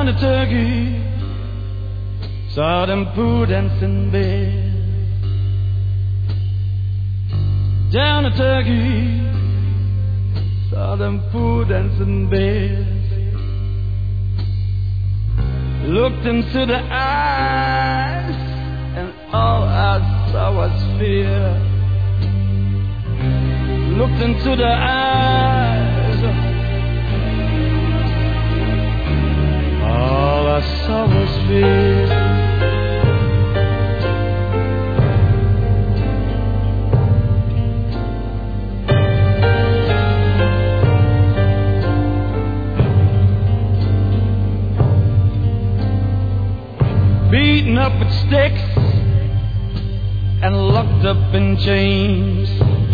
down a turkey, saw them poor dancing bears. Down a turkey, saw them poor dancing bears. Looked into the eyes, and all I saw was fear. Looked into the eyes, all I saw was fear. Beaten up with sticks and locked up in chains.